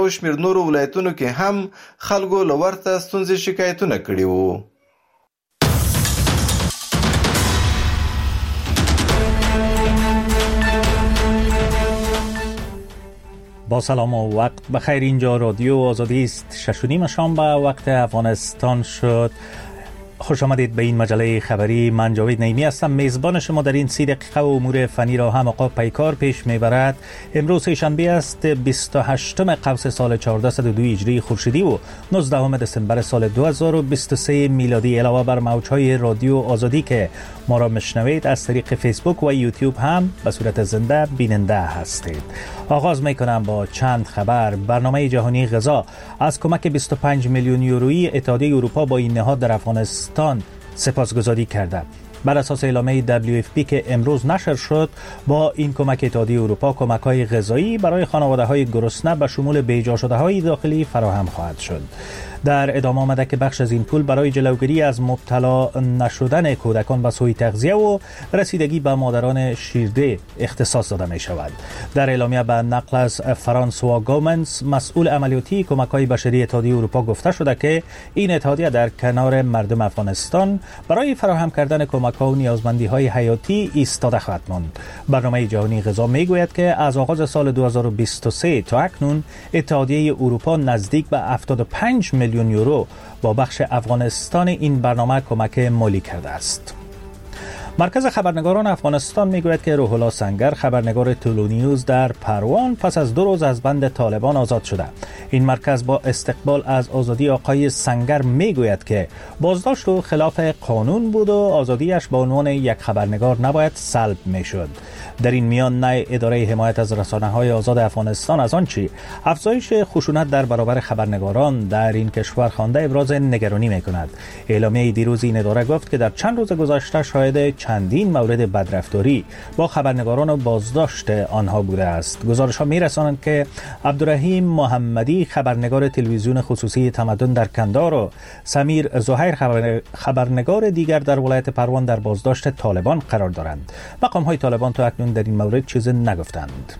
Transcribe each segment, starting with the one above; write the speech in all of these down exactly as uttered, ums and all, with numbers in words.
شمیر نورو ولایتونو کې هم خلکو له ورته ستونزې شکایتونه کړي وو. با سلام و وقت بخیر. اینجا رادیو آزادی است. شش و نیم شام به وقت افغانستان شد. خوش آمدید به این مجله خبری. من جاوید نعیمی هستم. میزبان شما در این سی دقیقه و امور فنی را هم آقا پیکار پیش میبرد. امروز شنبه است، بیست و هشتم قوس سال چهارده صد و دو هجری خورشیدی و نوزدهم دسامبر سال دو هزار و بیست و سه میلادی. علاوه بر موجهای رادیو آزادی که ما را میشنوید، از طریق فیسبوک و یوتیوب هم به صورت زنده بیننده هستید. آغاز میکنم با چند خبر. برنامه جهانی غذا از کمک بیست و پنج میلیون یورویی اتحادیه اروپا با این نهاد در افغانستان سپاسگزاری کرده. بر اساس اعلامیه دبلیو اف پی که امروز نشر شد، با این کمک اتحادیه اروپا کمک‌های غذایی برای خانواده‌های گرسنه به شمول بیجا شده‌های داخلی فراهم خواهد شد. در ادامه آمده که بخش از این پول برای جلوگیری از مبتلا نشدن کودکان به سوء تغذیه و رسیدگی به مادران شیرده اختصاص داده می شود. در اعلامیه به نقل از فرانسوا گومنز، مسئول عملیاتی کمک‌های بشری اتحادیه اروپا، گفته شده که این اتحادیه در کنار مردم افغانستان برای فراهم کردن کمک‌ها و نیازمندی‌های حیاتی ایستاده خواهد ماند. برنامه جهانی غذا می‌گوید که از آغاز سال دو هزار و بیست و سه تا اکنون اتحادیه اروپا نزدیک به هفتاد و پنج میلیون یورو با بخش افغانستان این برنامه کمک مالی کرده است. مرکز خبرنگاران افغانستان میگوید که روح الله سنگر، خبرنگار تولو نیوز در پروان، پس از دو روز از بند طالبان آزاد شده. این مرکز با استقبال از آزادی آقای سنگر میگوید که بازداشت او خلاف قانون بود و آزادیش به عنوان یک خبرنگار نباید سلب میشد. در این میان نه اداره حمایت از رسانه‌های آزاد افغانستان از آنچه افزایش خشونت در برابر خبرنگاران در این کشور خوانده ابراز نگرانی میکند. اعلامیه دیروز این اداره گفت که در چند روز گذشته شاهد چندین مورد بدرفتاری با خبرنگاران و بازداشت آنها بوده است. گزارش‌ها می‌رسانند که عبدالرحیم محمدی، خبرنگار تلویزیون خصوصی تمدن در کندهار، و سمیر زهیر، خبرنگار دیگر در ولایت پروان، در بازداشت طالبان قرار دارند. مقام‌های طالبان تا اکنون در این مورد چیزی نگفتند.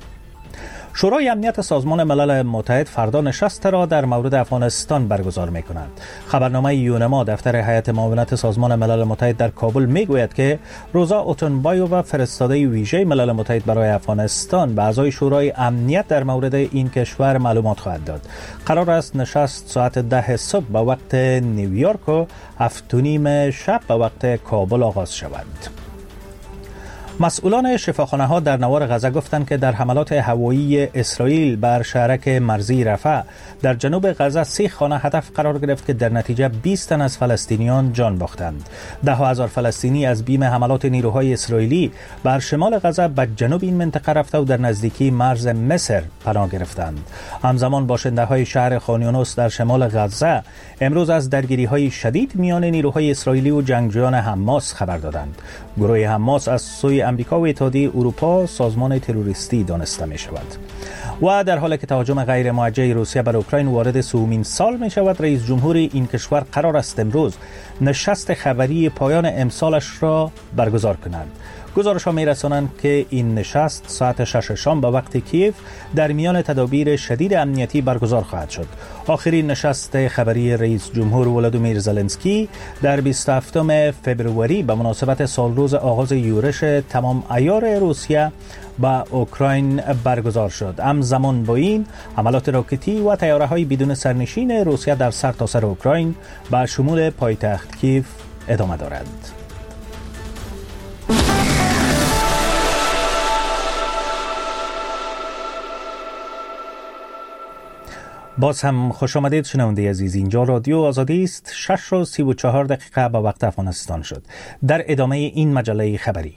شورای امنیت سازمان ملل متحد فردا نشست را در مورد افغانستان برگزار می‌کند. خبرنامه یونما دفتر هیئت معاونت سازمان ملل متحد در کابل میگوید که روزا اوتنبایووا، فرستاده ویژه ملل متحد برای افغانستان، به اعضای شورای امنیت در مورد این کشور معلومات خواهد داد. قرار است نشست ساعت ده صبح به وقت نیویورک و هفت و نیم شب به وقت کابل آغاز شود. مسئولان شفاخانه‌ها در نوار غزه گفتند که در حملات هوایی اسرائیل بر شهرک مرزی رفح در جنوب غزه سه خانه هدف قرار گرفت که در نتیجه بیست تن از فلسطینیان جان باختند. ده هزار فلسطینی از بیم حملات نیروهای اسرائیلی بر شمال غزه به جنوب این منطقه رفته و در نزدیکی مرز مصر پناه گرفتند. همزمان باشنده‌های شهر خان یونس در شمال غزه امروز از درگیری‌های شدید میان نیروهای اسرائیلی و جنگجویان حماس خبر دادند. گروه حماس از سوی امریکا و اتحادیه اروپا سازمان تروریستی دانسته می شود. و در حالی که تهاجم غیر موجه روسیه بر اوکراین وارد سومین سال می شود، رئیس جمهور این کشور قرار است امروز نشست خبری پایان امسالش را برگزار کند. گزارش ها می رسانند که این نشست ساعت شش شام به وقت کیف در میان تدابیر شدید امنیتی برگزار خواهد شد. آخرین نشست خبری رئیس جمهور ولادیمیر زلنسکی در بیست و هفتم فوریه به مناسبت سالروز آغاز یورش تمام عیار روسیه به اوکراین برگزار شد. همزمان با این حملات راکتی و طیاره‌های بدون سرنشین روسیه در سرتاسر اوکراین به شمول پایتخت کیف ادامه دارد. باز هم خوش آمدید شنونده عزیز. اینجا رادیو آزادی است. شش و سی و چهار دقیقه به وقت افغانستان شد. در ادامه این مجله خبری،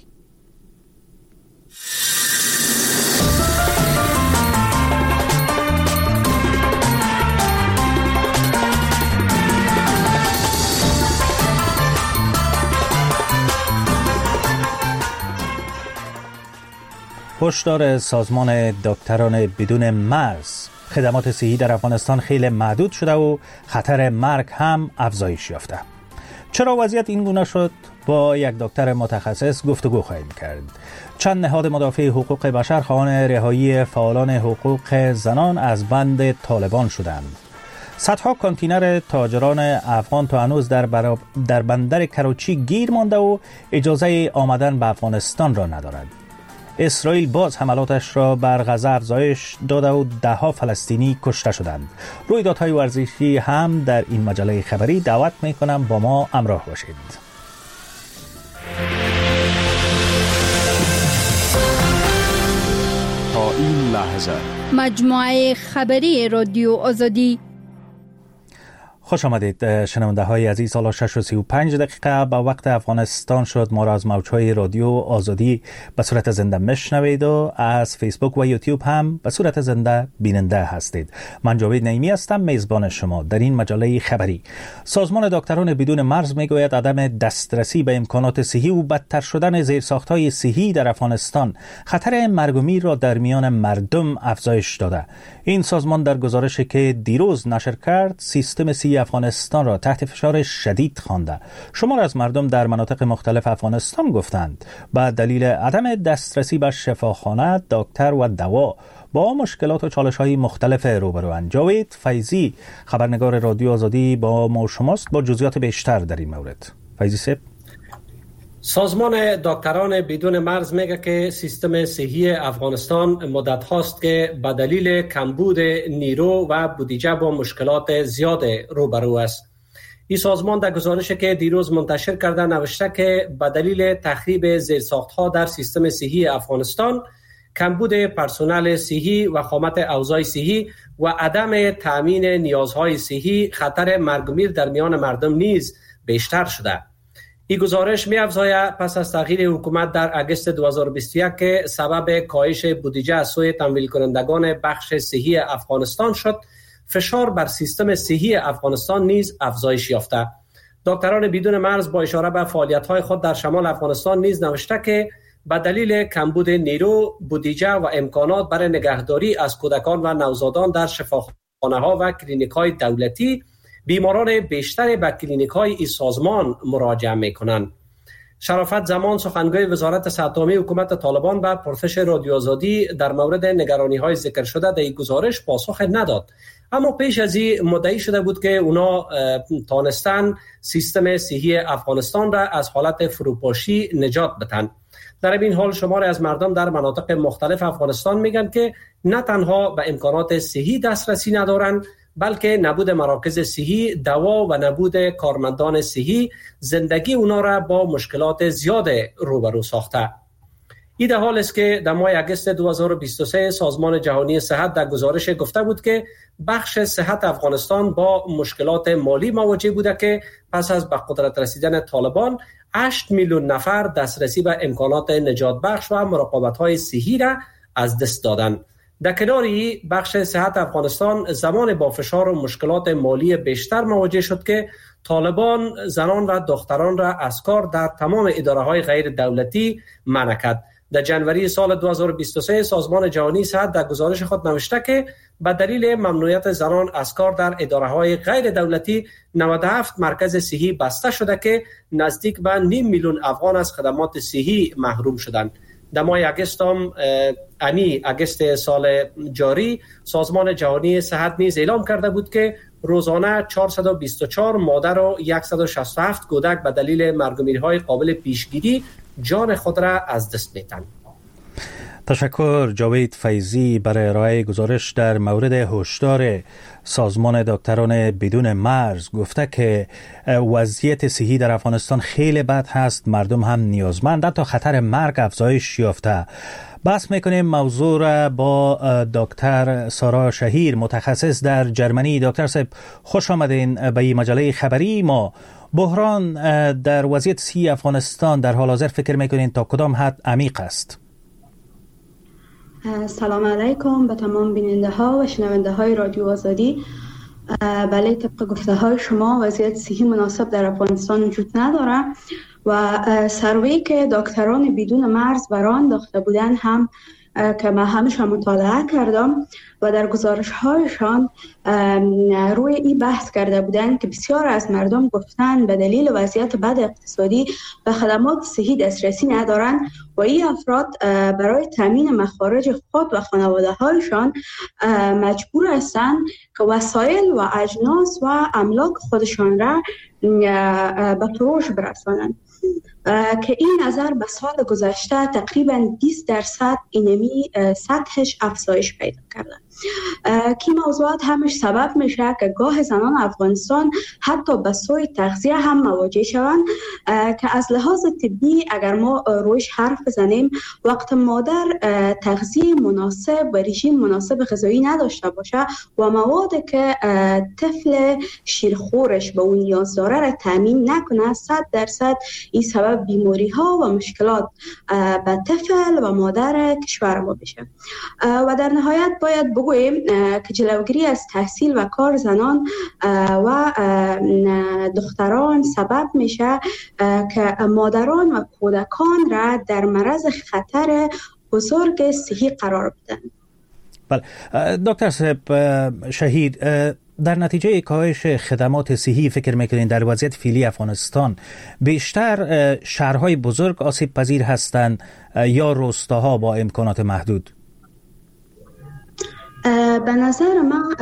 هشدار سازمان دکتران بدون مرز: خدمات صحی در افغانستان خیلی محدود شده و خطر مرگ هم افزایش یافته. چرا وضعیت این گونه شد؟ با یک دکتر متخصص گفتگو خواهیم کرد. چند نهاد مدافع حقوق بشر خواهان رهایی فعالان حقوق زنان از بند طالبان شدند. صدها کانتینر تاجران افغان تا هنوز در, براب در بندر کراچی گیر مانده و اجازه آمدن به افغانستان را ندارد. اسرائیل باز حملاتش را بر غزه افزایش داده و ده ها فلسطینی کشته شدند. رویدادهای ورزشی هم در این مجله خبری دعوت میکنم با ما همراه باشید. تا این لحظه مجموعه خبری رادیو آزادی. خوش آمدید شنونده های عزیز. سالا شش و سی و پنج دقیقه به وقت افغانستان شد. ما را از موجهای رادیو آزادی به صورت زنده مشنوید و از فیسبوک و یوتیوب هم به صورت زنده بیننده هستید. من جاوید نعیمی هستم، میزبان شما در این مجله خبری. سازمان دکتران بدون مرز میگوید عدم دسترسی به امکانات صحی و بدتر شدن زیرساخت‌های صحی در افغانستان خطر مرگ و میر را در میان مردم افزایش داده. این سازمان در گزارشی که دیروز نشر کرد سیستم صحی افغانستان را تحت فشار شدید خوانده. شمار از مردم در مناطق مختلف افغانستان گفتند به دلیل عدم دسترسی به شفاخانه، دکتر و دوا با مشکلات و چالش‌های مختلف روبروند. جاوید فیضی خبرنگار رادیو آزادی با ما و شماست با جزئیات بیشتر در این مورد. فیضی صاحب. سازمان دکتران بدون مرز میگه که سیستم صحی افغانستان مدت هاست که به دلیل کمبود نیرو و بودجه با مشکلات زیاد روبرو است. این سازمان در گزارشی که دیروز منتشر کرده نوشته که به دلیل تخریب زیرساخت‌ها در سیستم صحی افغانستان، کمبود پرسنل صحی و خامت اوضاع صحی و عدم تامین نیازهای صحی خطر مرگ و میر در میان مردم نیز بیشتر شده. این گزارش می افزاید پس از تغییر حکومت در اگست دو هزار و بیست و یک که سبب کاهش بودجه از سوی تمویل کنندگان بخش صحی افغانستان شد، فشار بر سیستم صحی افغانستان نیز افزایش یافته. دکتران بدون مرز با اشاره به فعالیت‌های خود در شمال افغانستان نیز نوشته که به دلیل کمبود نیرو، بودجه و امکانات برای نگهداری از کودکان و نوزادان در شفاخانه‌ها و کلینیک‌های دولتی، بیماران بیشتری به کلینیک‌های این سازمان مراجعه می‌کنند. شرافت زمان سخنگوی وزارت صحت عامه حکومت طالبان به پرسش رادیو آزادی در مورد نگرانی‌های ذکر شده در این گزارش پاسخ نداد، اما پیش از این مدعی شده بود که اونا تانستن سیستم صحی افغانستان را از حالت فروپاشی نجات بدن. در این حال شماری از مردم در مناطق مختلف افغانستان میگن که نه تنها به امکانات صحی دسترسی ندارند، بلکه نبود مراکز صحی، دوا و نبود کارمندان صحی زندگی اونا را با مشکلات زیاد روبرو ساخته. این در حال است که در ماه اگست دو هزار و بیست و سه سازمان جهانی صحت در گزارش گفته بود که بخش صحت افغانستان با مشکلات مالی مواجه بوده که پس از به قدرت رسیدن طالبان هشت میلیون نفر دسترسی به امکانات نجات بخش و مراقبت‌های صحی را از دست دادند. در کناری بخش صحت افغانستان زمان با فشار و مشکلات مالی بیشتر مواجه شد که طالبان زنان و دختران را از کار در تمام اداره‌های غیر دولتی منع کرد. در جنوری سال دو هزار و بیست و سه سازمان جهانی صحت در گزارش خود نوشته که به دلیل ممنوعیت زنان از کار در اداره‌های غیر دولتی نود و هفت مرکز صحی بسته شده که نزدیک به نیم میلیون افغان از خدمات صحی محروم شدند. در ماه اگست هم انی اگست سال جاری سازمان جهانی صحت نیز اعلام کرده بود که روزانه چهارصد و بیست و چهار مادر و صد و شصت و هفت کودک به دلیل مرگ و میرهای قابل پیشگیری جان خود را از دست می‌دهند. تشکر جاوید فیضی برای ارائه گزارش در مورد هشدار سازمان دکتران بدون مرز. گفته که وضعیت صحی در افغانستان خیلی بد هست، مردم هم نیازمند تا خطر مرگ افزایش یافته. بحث میکنیم موضوع را با دکتر سارا شهیر متخصص در جرمنی. دکتر صاحب خوش آمدین به این مجله خبری ما. بحران در وضعیت صحی افغانستان در حال حاضر فکر میکنین تا کدام حد عمیق است؟ سلام علیکم به تمام بیننده ها و شنونده های رادیو آزادی. بله، طبق گفته های شما وضعیت صحی مناسب در افغانستان وجود نداره و سروی که دکتران بدون مرز بران انداخته بودن هم که من همیشه مطالعه کردم و در گزارش هایشان روی این بحث کرده بودند که بسیار از مردم گفتن به دلیل وضعیت بد اقتصادی به خدمات صحی دسترسی ندارند و این افراد برای تامین مخارج خود و خانواده هایشان مجبور هستند که وسایل و اجناس و املاک خودشان را به فروش برسانند که این نظر به سال گذشته تقریبا بیست درصد اینمی سطحش افزایش پیدا کرده که موضوعات همش سبب میشه که گاه زنان افغانستان حتی به سوی تغذیه هم مواجه شوند که از لحاظ طبی اگر ما رویش حرف بزنیم وقت مادر تغذیه مناسب و رژیم مناسب غذایی نداشته باشه و موادی که طفل شیرخورش به اون نیاز داره را تامین نکنه صد درصد این سبب بیماری ها و مشکلات به طفل و مادر کشور ما بشه. و در نهایت باید بگوییم که جلوگیری از تحصیل و کار زنان و دختران سبب میشه که مادران و کودکان را در معرض خطر بزرگ صحی قرار بدن. بله دکتر صاحب شهید، در نتیجه کاهش خدمات صحی فکر میکنین در وضعیت فعلی افغانستان بیشتر شهرهای بزرگ آسیب پذیر هستند یا روستاها با امکانات محدود؟ به نظر من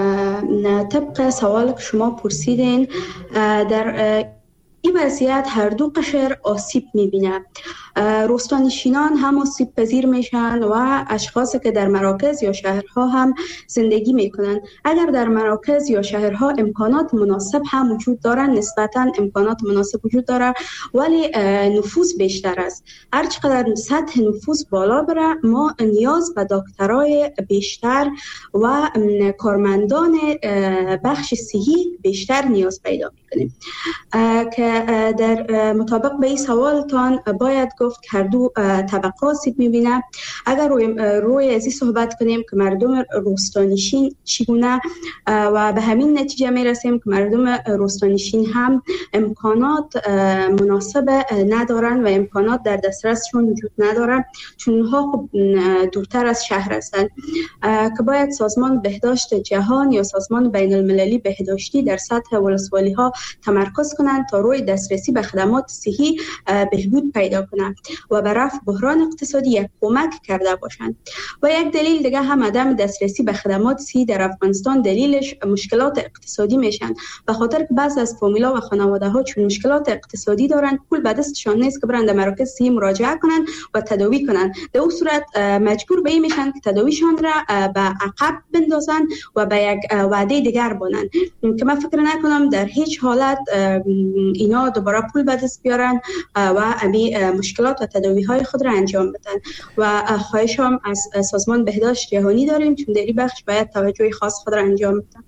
طبق سوال که شما پرسیدین در این وضعیت هر دو قشر آسیب می‌بینه. روستانشینان هم آسیب پذیر میشن و اشخاصی که در مراکز یا شهرها هم زندگی میکنن. اگر در مراکز یا شهرها امکانات مناسب هم وجود دارن، نسبتاً امکانات مناسب وجود داره ولی نفوذ بیشتر است. هر چقدر سطح نفوذ بالا بره ما نیاز به دکترای بیشتر و کارمندان بخش صحی بیشتر نیاز پیدا میکنیم که در مطابق به این سوالتان باید گفت که هر دو طبقه آسیب میبینه. اگر روی, روی ازی صحبت کنیم که مردم روستانشین چگونه و به همین نتیجه میرسیم که مردم روستانشین هم امکانات مناسب ندارن و امکانات در دسترسشون وجود ندارن چون اونها خب دورتر از شهر هستند که باید سازمان بهداشت جهان یا سازمان بین المللی بهداشتی در سطح ولسوالی ها تمرکز کنند تا روی دسترسی به خدمات صحی بهبود پیدا کنند و به رفع بحران اقتصادی یک کمک کرده باشند. و یک دلیل دیگه هم عدم دسترسی به خدمات صحی در افغانستان دلیلش مشکلات اقتصادی میشن، به خاطر که بعض از فامیلا و خانواده ها چون مشکلات اقتصادی دارند پول به دستشان نیست که برند در مراکز صحی مراجعه کنند و تداوی کنند. در اون صورت مجبور به این میشن که تداویشان را به عقب بندازن و به یک وعده دیگر بانند که من فکر نکنم در هیچ حالت اینا دوباره پول به دست بیارن و امی مشکلات و تداوی های خود را انجام بدن. و خواهش هم از سازمان بهداشت جهانی داریم چون در این بخش باید توجه خاص خود را انجام بدن.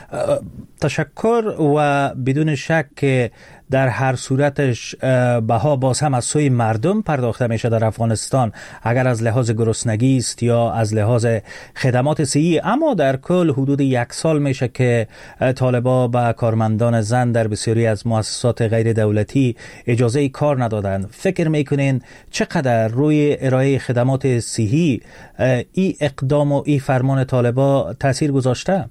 تشکر. و بدون شک که در هر صورتش بها باز هم از سوی مردم پرداخته میشه در افغانستان، اگر از لحاظ گرسنگی است یا از لحاظ خدمات صحی. اما در کل حدود یک سال میشه که طالبا به کارمندان زن در بسیاری از مؤسسات غیر دولتی اجازه کار ندادن. فکر میکنین چقدر روی ارائه خدمات صحی این اقدام و این فرمان طالبا تاثیر گذاشته؟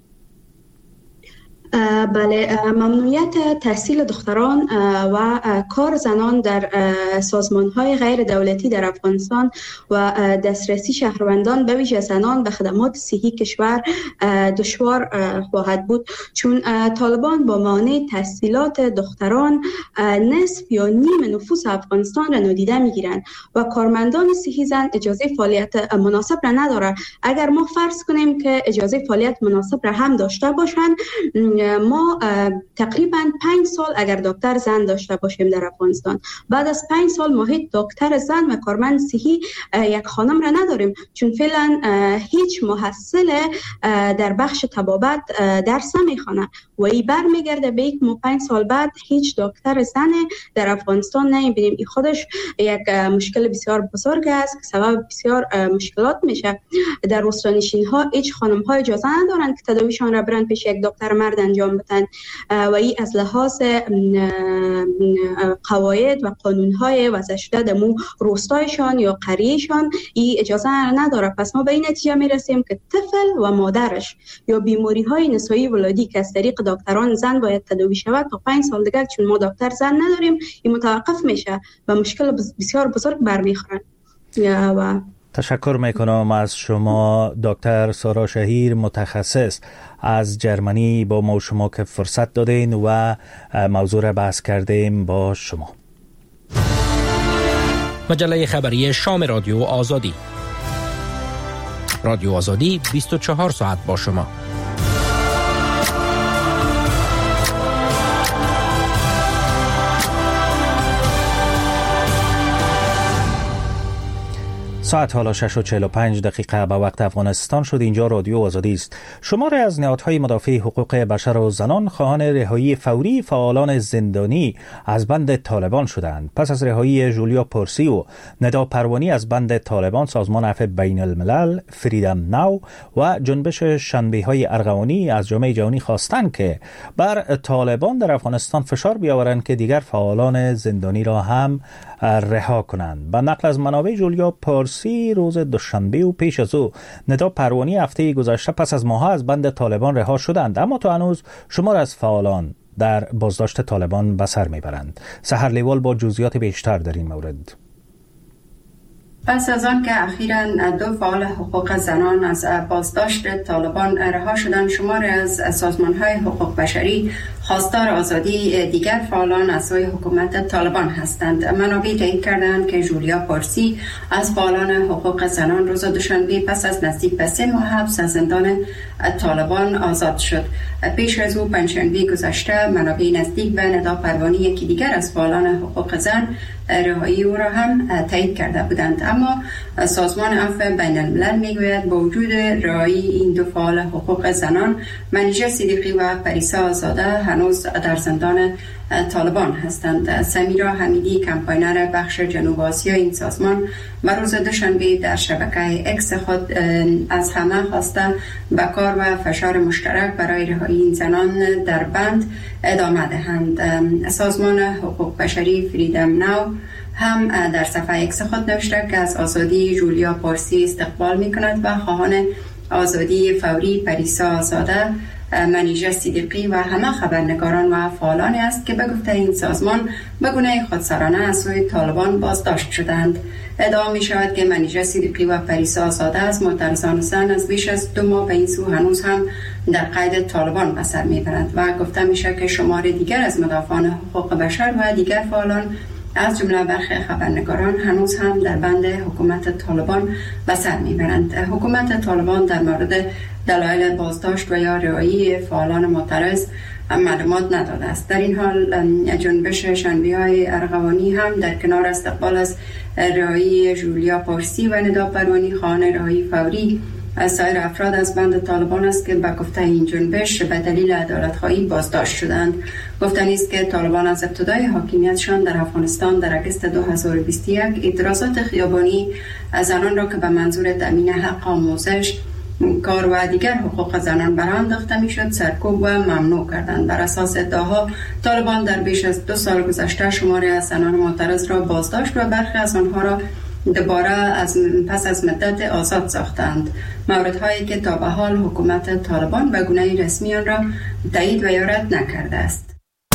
بله، ممنوعیت تحصیل دختران و کار زنان در سازمان‌های غیر دولتی در افغانستان و دسترسی شهروندان به ویژه زنان به خدمات صحی کشور دشوار خواهد بود چون طالبان با مانع تحصیلات دختران نصف یا نیم نفوس افغانستان را نادیده می‌گیرند و کارمندان صحی زن اجازه فعالیت مناسب را ندارند. اگر ما فرض کنیم که اجازه فعالیت مناسب را هم داشته باشند، ما تقریبا پنج سال اگر دکتر زن داشته باشیم در افغانستان، بعد از پنج سال ما هیچ دکتر زن و کارمند صحی یک خانم را نداریم چون فعلا هیچ محصل در بخش طبابت درس نمیخوانه و این بر میگرده به یک ما پنج سال بعد هیچ دکتر زن در افغانستان نمیبینیم. این خودش یک مشکل بسیار بزرگ است که سبب بسیار مشکلات میشه. در روستانشین ها هیچ خانم ها اجازه ندارند که تداویشان را برند پیش یک دکتر مرد انجام بدن و این از لحاظ قواعد و قانون‌های وضع شده در مو روستایشان یا قریهشان این اجازه نداره. پس ما به این نتیجه میرسیم که طفل و مادرش یا بیماری‌های نسایی ولادی که از طریق دکتران زن باید تداوی شود تا پنج سال دیگر چون ما دکتر زن نداریم این متوقف میشه و مشکل بسیار بزرگ برمیخورن. و تشکر میکنم از شما دکتر سارا شهیر، متخصص از جرمنی، با ما شما که فرصت دادین و موضوع را بحث کردیم با شما. مجله خبری شام رادیو آزادی. رادیو آزادی بیست و چهار ساعت با شما. ساعت حالا شش و چهل و پنج دقیقه به وقت افغانستان شد. اینجا رادیو آزادی است. شماری از نهادهای مدافع حقوق بشر و زنان خواهان رهایی فوری فعالان زندانی از بند طالبان شدند. پس از رهایی جولیا پورسی و ندا پروانی از بند طالبان، سازمان عفو بین الملل، فریدم ناو و جنبش شنبه‌های ارغوانی از جامعه جهانی خواستند که بر طالبان در افغانستان فشار بیاورند که دیگر فعالان زندانی را هم رها کنند. به نقل از منابع، جولیا پورسی روز دوشنبه و پیش از او ندا پروانی هفته گذشته پس از ماه‌ها از بند طالبان رها شدند، اما تا هنوز شمار از فعالان در بازداشت طالبان به سر میبرند. سحر لیوال با جزئیات بیشتر در این مورد. پس از آن که اخیراً دو فعال حقوق زنان از بازداشت طالبان رها شدند، شماری از سازمان‌های حقوق بشری خواستار آزادی دیگر فعالان از سوی حکومت طالبان هستند. منابع تایید کردند که جولیا پورسی از فعالان حقوق زنان روز دوشنبه پس از نزدیک به سه ماه حبس از زندان طالبان آزاد شد. پیش از او پنجشنبه گذشته منابع نزدیک به ندا پروانی، یکی دیگر از فعالان حقوق زن، رهایی او را هم تایید کرده بودند. اما سازمان عفو بین الملل میگوید با وجود رهایی این دو فعال حقوق زنان، منیژه صدیقی و پریسا آزاده هنوز در زندان طالبان هستند. سمیرا حمیدی، کمپاینر بخش جنوب آسیا این سازمان، و روز دوشنبه در شبکه اکس خود از همه خواسته به کار و فشار مشترک برای رهایی این زنان در بند ادامه دهند. سازمان حقوق بشری فریدم ناو هم در صفحه اکس خود نوشته که از آزادی جولیا پورسی استقبال می کند و خواهان آزادی فوری پریسا آزاده، منیژه صدیقی و همه خبرنگاران و فعالانی است که به گفته این سازمان به گونه خودسرانه از سوی طالبان بازداشت شدند. ادعا می شود که منیژه صدیقی و پریسا آزاده از معترضان زن از بیش از دو ماه به این سو هنوز هم در قید طالبان به سر می برند و گفته می شود که شمار دیگر از مدافعان حقوق بشر و دیگر فعالان از جمله برخی خبرنگاران هنوز هم در بند حکومت طالبان به سر میبرند. حکومت طالبان در مورد دلایل بازداشت و یا رهایی فعالان معترض معلومات نداده است. در این حال جنبش شنبه‌های ارغوانی هم در کنار استقبال از رهایی جولیا پورسی و ندا پروانی خواهان رهایی فوری از سایر افراد از بند طالبان است که به گفته این جنبش به دلیل عدالت‌خواهی بازداشت شدند. گفتنی است که طالبان از ابتدای حاکمیتشان در افغانستان در اگست دو هزار و بیست و یک اعتراضات خیابانی از زنان را که به منظور تامین حق آموزش، کار و دیگر حقوق زنان برآورده انداخته میشد سرکوب و ممنوع کردند. بر اساس ادعاها طالبان در بیش از دو سال گذشته شماری از زنان معترض را بازداشت و برخی از آنها را دوباره از پس از مدت آزاد ساختند. موردهایی که تا به حال حکومت طالبان به گونه رسمی آن را تایید و یا رد نکرده است.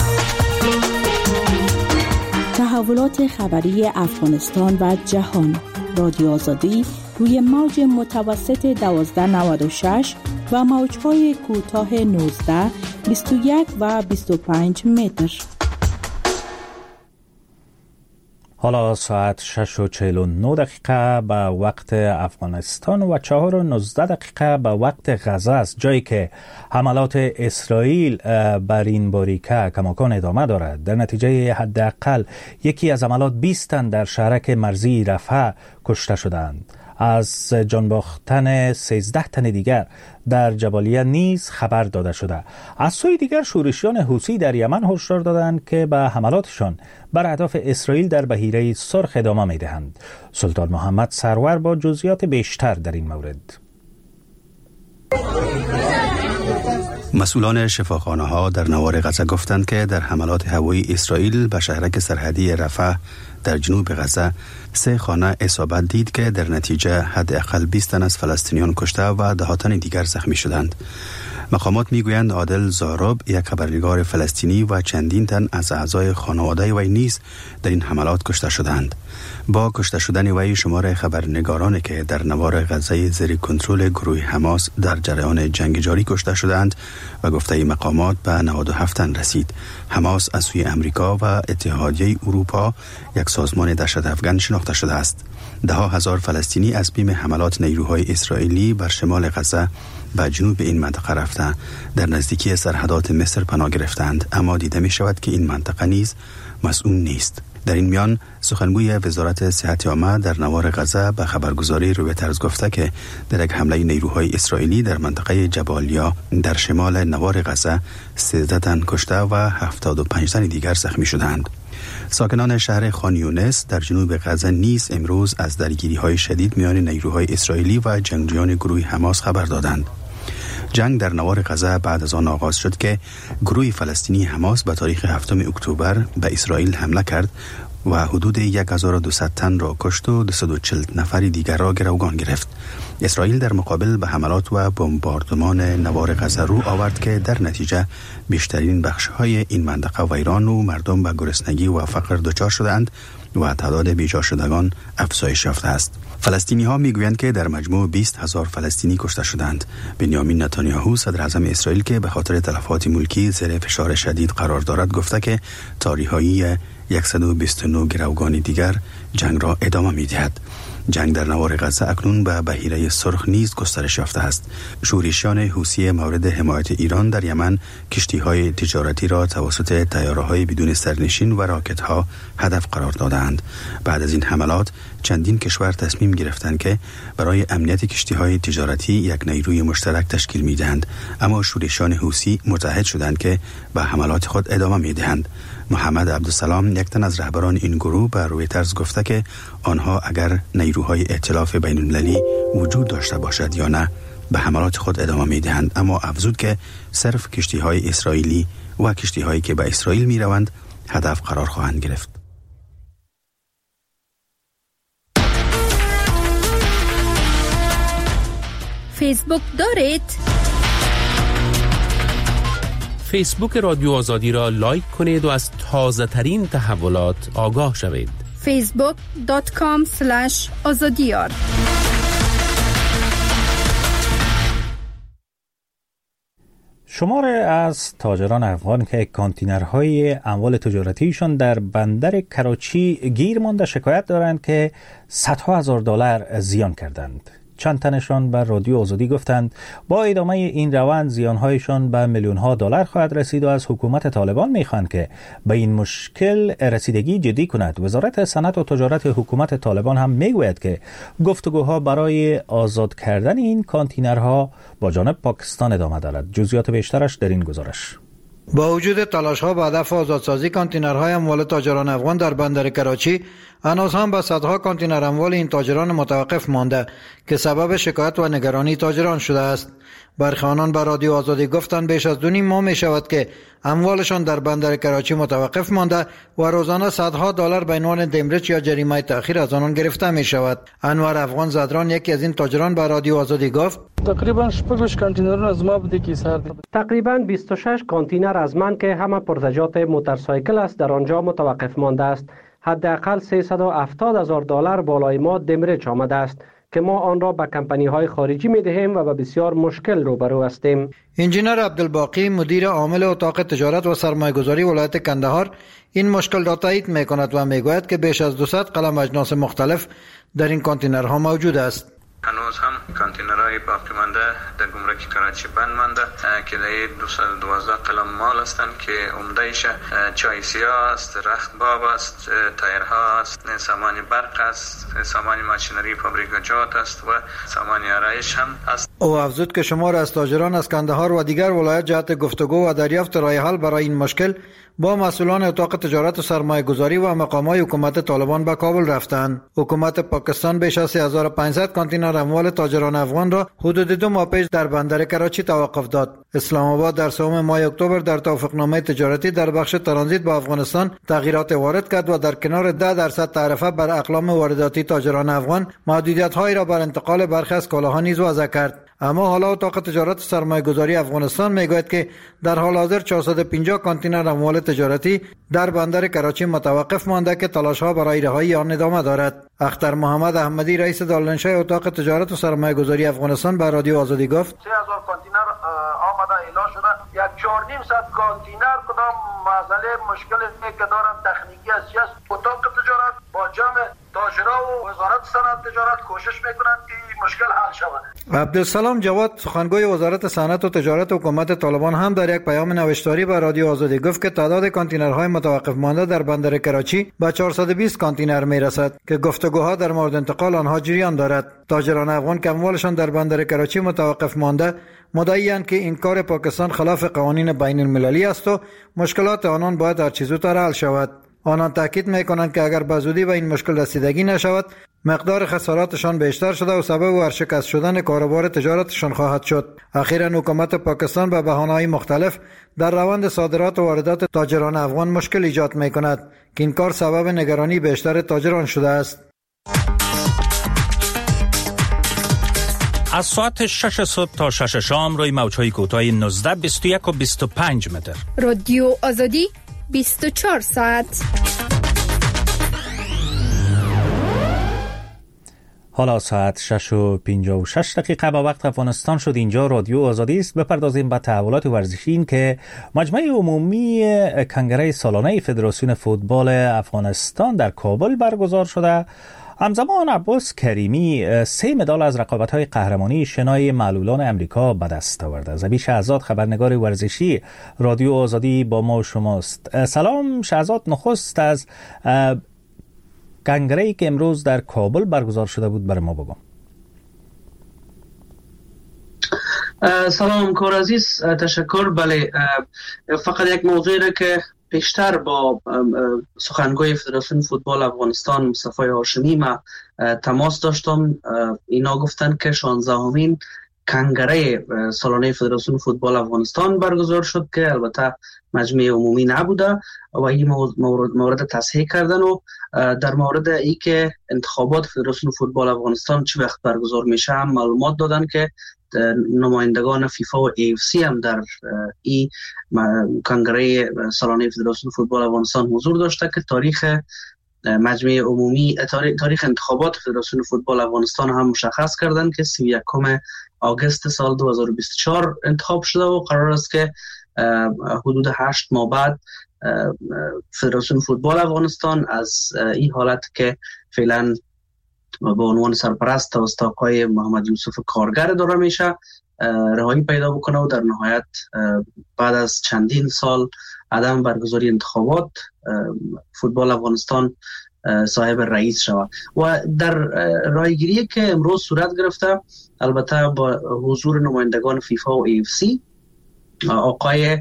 تحولات خبری افغانستان و جهان. رادیو آزادی روی موج متوسط دوازده نود و شش و موج‌های کوتاه نوزده، بیست و یک و بیست و پنج متر. حالا ساعت شش و چهل و نه دقیقه به وقت افغانستان و چهار و نوزده دقیقه به وقت غزه است، جایی که حملات اسرائیل بر این باریکه کماکان ادامه دارد. در نتیجه حداقل یکی از حملات بیست تن در شهرک مرزی رفح کشته شدند. از جان باختن سیزده تن دیگر در جبالیه نیز خبر داده شده. از سوی دیگر شورشیان حوثی در یمن هشدار دادند که به حملاتشان بر اهداف اسرائیل در بحیره سرخ ادامه می‌دهند. سلطان محمد سرور با جزئیات بیشتر در این مورد. مسئولان شفاخانه‌ها در نوار غزه گفتند که در حملات هوایی اسرائیل به شهرک سرحدی رفح در جنوب غزه سه خانه اصابت دید که در نتیجه حداقل بیست تن از فلسطینیان کشته و ده تن دیگر زخمی شدند. مقامات میگویند عادل زارب، یک خبرنگار فلسطینی و چندین تن از اعضای خانواده وی نیز در این حملات کشته شدند. با کشته شدن وی شمار خبرنگارانی که در نوار غزه زیر کنترل گروه حماس در جریان جنگ جاری کشته شدند و گفته مقامات به نود و هفت تن رسید. حماس از سوی امریکا و اتحادیه اروپا یک سازمان دهشت افغان شناخته شده است. ده ها هزار فلسطینی از بیم حملات نیروهای اسرائیلی بر شمال غزه به جنوب این منطقه رفته در نزدیکی سرحدات مصر پناه گرفتند، اما دیده می شود که این منطقه نیز مسئول نیست. در این میان سخنگوی وزارت صحت عامه در نوار غزه به خبرگزاری رویترز گفته که در یک حمله نیروهای اسرائیلی در منطقه جبالیا در شمال نوار غزه سیزده تن کشته و هفتاد و پنج تن دیگر زخمی شدند. ساکنان شهر خان یونس در جنوب غزه نیز امروز از درگیری‌های شدید میان نیروهای اسرائیلی و جنگجویان گروه حماس خبر دادند. جنگ در نوار غزه بعد از آن آغاز شد که گروه فلسطینی حماس به تاریخ هفتم اکتبر به اسرائیل حمله کرد و حدود هزار و دویست تن را کشت و دویست و چهل نفر دیگر را گروگان گرفت. اسرائیل در مقابل به حملات و بمباردمان نوار غزه رو آورد که در نتیجه بیشترین بخش‌های این منطقه ویران و مردم به گرسنگی و فقر دچار شدند و تعداد بیجا شدگان افزایش یافته است. فلسطینی ها میگویند که در مجموع بیست هزار فلسطینی کشته شدند. بنیامین نتانیاهو صدر اعظم اسرائیل که به خاطر تلفات ملکی زیر فشار شدید قرار دارد گفته که تاریخ‌های صد و بیست و نه گروگان دیگر جنگ را ادامه می‌دهد. جنگ در نوار غزه اکنون به بحیره سرخ نیز گسترش یافته است. شورشیان حوثی مورد حمایت ایران در یمن کشتی‌های تجارتی را توسط طیاره‌های بدون سرنشین و راکت‌ها هدف قرار دادند. بعد از این حملات چندین کشور تصمیم گرفتند که برای امنیت کشتی‌های تجارتی یک نیروی مشترک تشکیل می‌دهند، اما شورشیان حوثی متحد شدند که به حملات خود ادامه می‌دهند. محمد عبدالسلام، یک تن از رهبران این گروه، به رویترز گفته که آنها اگر نیروهای ائتلاف بین‌المللی وجود داشته باشد یا نه به حملات خود ادامه می‌دهند، اما افزود که صرف کشتی‌های اسرائیلی و کشتی‌هایی که به اسرائیل می‌روند هدف قرار خواهند گرفت. فیسبوک دارید؟ فیسبوک رادیو آزادی را لایک کنید و از تازه ترین تحولات آگاه شوید. فیسبوک دات کام اسلش آزادیار. شمار از تاجران افغان که کانتینرهای اموال تجارتیشان در بندر کراچی گیر مانده شکایت دارند که صدها هزار دلار زیان کردند. چند تنشان بر رادیو آزادی گفتند با ادامه این روند زیانهایشان به میلیون ها دلار خواهد رسید و از حکومت طالبان میخواهند که به این مشکل رسیدگی جدی کند. وزارت صنعت و تجارت حکومت طالبان هم میگوید که گفتگوها برای آزاد کردن این کانتینرها با جانب پاکستان ادامه دارد. جزئیات بیشترش در این گزارش. با وجود تلاش‌ها به هدف آزادسازی کانتینرهای اموال تاجران افغان در بندر کراچی، هنوز هم به صدها کانتینر اموال این تاجران متوقف مانده که سبب شکایت و نگرانی تاجران شده است. برخی آنان به رادیو آزادی گفتند بیش از دو نیم ماه می شود که اموالشان در بندر کراچی متوقف مانده و روزانه صدها دلار به عنوان دمرچ یا جریمه تأخیر از آنان گرفته می شود. انور افغان زدران، یکی از این تاجران، به رادیو آزادی گفت تقریبا شش کانتینر از ما بوده که سر تقریبا بیست و شش کانتینر از من که همه پرزجات موتورسایکل است در آنجا متوقف مانده است. حداقل سیصد و هفتاد هزار دلار بالای ما دمرچ آمده است که ما آن را به کمپانی های خارجی می دهیم و به بسیار مشکل روبرو هستیم. انجینر عبدالباقی، مدیر عامل اتاق تجارت و سرمایه‌گذاری ولایت کندهار، این مشکل را تایید می کند و می گوید که بیش از دویست قلم اجناس مختلف در این کانتینرها موجود است. هنوز هم کانتینرهای باقی مانده در گمرک کراچی بند مانده که در دویست و دوازده قلم مال هستند که عمده‌اش چای سیاه است، رخت باب است، تایرها است، سامان برق است، سامان ماشینری فابریکاجات است و سامان آرایش هم است. او افزود که شمار از تاجران از کندهار و دیگر ولایت جهت گفتگو و دریافت راه حل برای این مشکل با مسئولان اتاق تجارت و سرمایه گذاری و مقامات حکومت طالبان به کابل رفتند. حکومت پاکستان بیش از سه هزار و پانصد کانتینر اموال تاجران افغان را حدود دو ماه پیش در بندر کراچی توقف داد. اسلام آباد در سوم ماه اکتبر در توافقنامه تجارتی در بخش ترانزیت با افغانستان تغییرات وارد کرد و در کنار ده درصد تعرفه بر اقلام وارداتی تاجران افغان محدودیت‌هایی را بر انتقال برخی از کالاها نیز وضع کرد. اما حالا اتاق تجارت و سرمایه گذاری افغانستان میگوید که در حال حاضر چهارصد و پنجاه کانتینر اموال تجارتی در بندر کراچی متوقف مانده که تلاش‌ها برای رهایی آن ادامه دارد. اختر محمد احمدی رئیس دالنشای اتاق تجارت و سرمایه گذاری افغانستان به رادیو آزادی گفت سه هزار کانتینر آمده اعلام شده، یک چهار نیم صد کانتینر کدام مسئله مشکل که دارن تکنیکی هستی است. اتاق تجارت با جمع تاجرها و وزارت صنعت تجارت کوشش میکنند که مشکل حل شود. عبدالسلام جواد سخنگوی وزارت صنعت و تجارت حکومت طالبان هم در یک پیام نوشتاری به رادیو آزادی گفت که تعداد کانتینرهای متوقف مانده در بندر کراچی به چهارصد و بیست کانتینر میرسد که گفتگوها در مورد انتقال آنها جریان دارد. تاجران افغان که اموالشان در بندر کراچی متوقف مانده مدعی‌اند که این کار پاکستان خلاف قوانین بین المللی است و مشکلات آنان باید هر چه زودتر حل شود. آنان تاکید می‌کنند که اگر به زودی به این مشکل رسیدگی نشود مقدار خساراتشان بیشتر شده و سبب ورشکست شدن کاروبار تجارتشان خواهد شد. اخیراً حکومت پاکستان به بهانه‌های مختلف در روند صادرات و واردات تاجران افغان مشکل ایجاد می‌کند که این کار سبب نگرانی بیشتر تاجران شده است. از ساعت شش صبح تا شش شام روی موج‌های کوتاه نوزده، بیست و یک و بیست و پنج متر. رادیو آزادی بیست و چهار ساعت. حالا ساعت شش و پنجاه و شش دقیقه با وقت افغانستان شد. اینجا رادیو آزادی است. بپردازیم به تحولات ورزشی. این که مجمع عمومی کنگره سالانه فدراسیون فوتبال افغانستان در کابل برگزار شده. همزمان عباس کریمی سه مدال از رقابت‌های قهرمانی شنای معلولان امریکا به دست آورده. زبی شهزاد خبرنگار ورزشی رادیو آزادی با ما شماست. سلام شهزاد، نخست از کنگره‌ای که امروز در کابل برگزار شده بود برای ما بگم. سلام کار عزیز، تشکر. بله، فقط یک موضوعی را که پیشتر با سخنگوی فدراسیون فوتبال افغانستان مصطفی هاشمی ما تماس داشتم. اینا گفتن که شانزدهمین کنگره سالانه فدراسیون فوتبال افغانستان برگزار شد که البته مجمع عمومی نبوده و این مورد, مورد تصحیح کردن و در مورد ای که انتخابات فدراسیون فوتبال افغانستان چه وقت برگزار میشه هم معلومات دادن که نمایندگان فیفا و ای اف سی هم در این کنگره سالانه فدراسیون فوتبال افغانستان حضور داشته که تاریخ مجمع عمومی تاریخ انتخابات فدراسیون فوتبال افغانستان هم مشخص کردن که سی و یکم آگوست سال دو هزار و بیست و چهار انتخاب شده و قرار است که حدود هشت ماه بعد فدراسیون فوتبال افغانستان از این حالت که فعلا به عنوان سرپرست توسط آقای محمد یوسف کارگر اداره میشه رهایی پیدا بکنه و در نهایت بعد از چندین سال عدم برگزاری انتخابات فوتبال افغانستان صاحب رئیس شود. و در رایگیری که امروز صورت گرفته البته با حضور نمایندگان فیفا و ای اف سی، آقای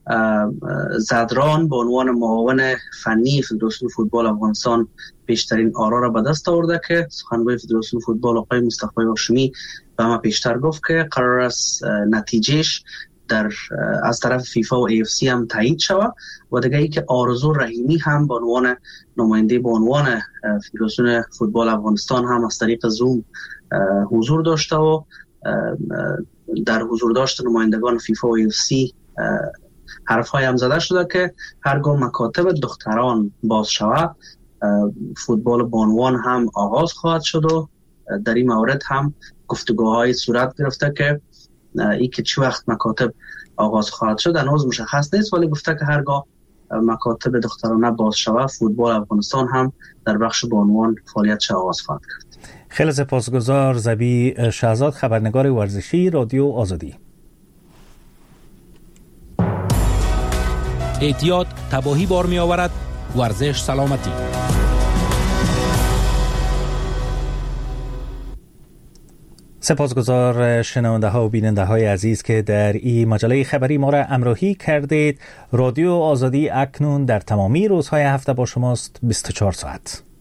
زدران به عنوان معاون فنی فدراسیون فوتبال افغانستان بیشترین آرا را به دست آورده که سخنگوی فدراسیون فوتبال آقای مصطفی هاشمی به ما پیشتر گفت که قرار است نتیجهش در از طرف فیفا و ای اف سی هم تایید شود و دیگه ای که آرزو رحیمی هم به عنوان نماینده به عنوان فدراسیون فوتبال افغانستان هم از طریق زوم حضور داشته و در حضور داشت نمایندگان فیفا و ای اف سی حرف‌های هم زده شده که هرگاه مکاتب دختران باز شود فوتبال بانوان هم آغاز خواهد شد و در این مورد هم گفتگوهای صورت گرفته که ای که چه وقت مکاتب آغاز خواهد شد هنوز مشخص نیست، ولی گفته که هرگاه مکاتب دخترانه باز شود فوتبال افغانستان هم در بخش بانوان فعالیتش آغاز خواهد کرد. خیلی سپاسگزار زبی شهزاد خبرنگار ورزشی رادیو آزادی. احتیاط تباهی بار می آورد، ورزش سلامتی. سپاسگزار شنونده ها و بیننده های عزیز که در این مجله خبری ما را همراهی کردید. رادیو آزادی اکنون در تمامی روزهای هفته با شماست بیست و چهار ساعت.